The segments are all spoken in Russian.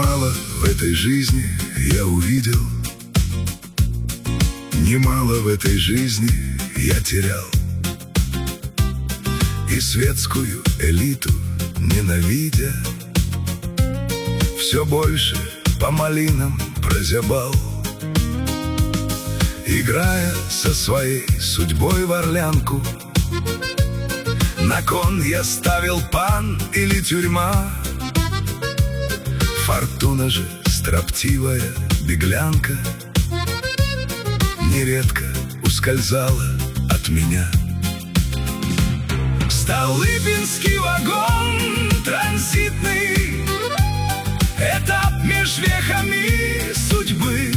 Немало в этой жизни я увидел, немало в этой жизни я терял. И светскую элиту ненавидя, все больше по малинам прозябал, играя со своей судьбой в орлянку. На кон я ставил пан или тюрьма. Фортуна же, строптивая беглянка, нередко ускользала от меня. Столыпинский вагон транзитный, этап меж вехами судьбы.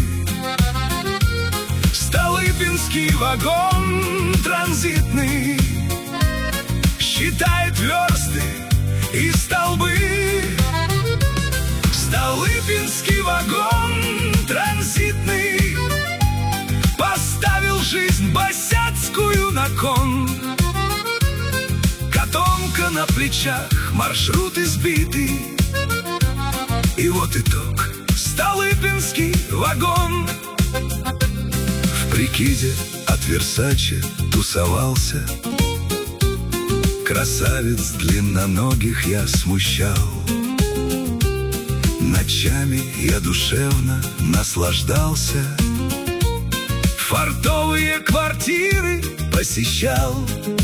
Столыпинский вагон транзитный считает версты и столбы. Столыпинский вагон транзитный поставил жизнь босяцкую на кон. Котомка на плечах, маршрут избитый, и вот итог — Столыпинский вагон. В прикиде от Версаче тусовался, красавиц длинноногих я смущал. Ночами я душевно наслаждался, фартовые квартиры посещал.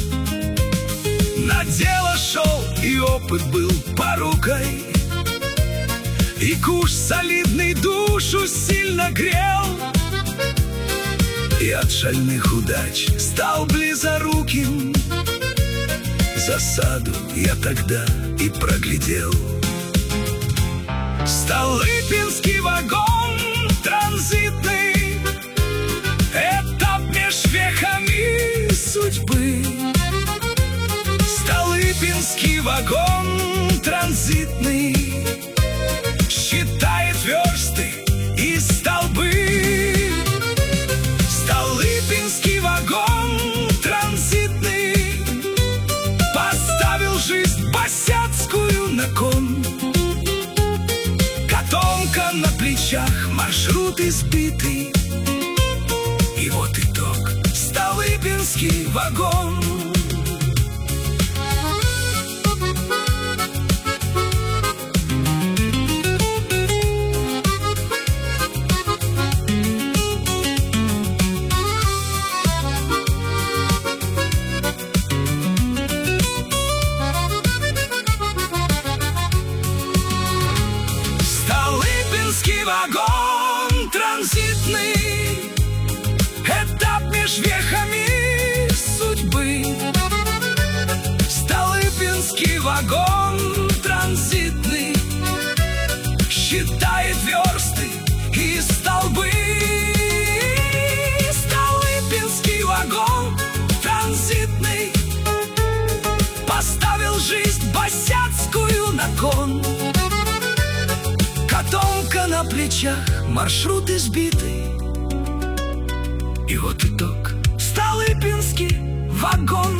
На дело шел, и опыт был порукой, и куш солидный душу сильно грел. И от шальных удач стал близоруким, засаду я тогда и проглядел. Столыпинский вагон транзитный, этап меж вехами судьбы. Столыпинский вагон транзитный считает версты и столбы. Столыпинский вагон транзитный поставил жизнь босяцкую на кон. Котомка на плечах, маршрут избитый, и вот итог — Столыпинский вагон. Столыпинский вагон транзитный, этап меж вехами судьбы. Столыпинский вагон транзитный считает версты и столбы. Столыпинский вагон транзитный поставил жизнь босяцкую на кон. Котомка на плечах, маршрут избитый, и вот итог — Столыпинский вагон.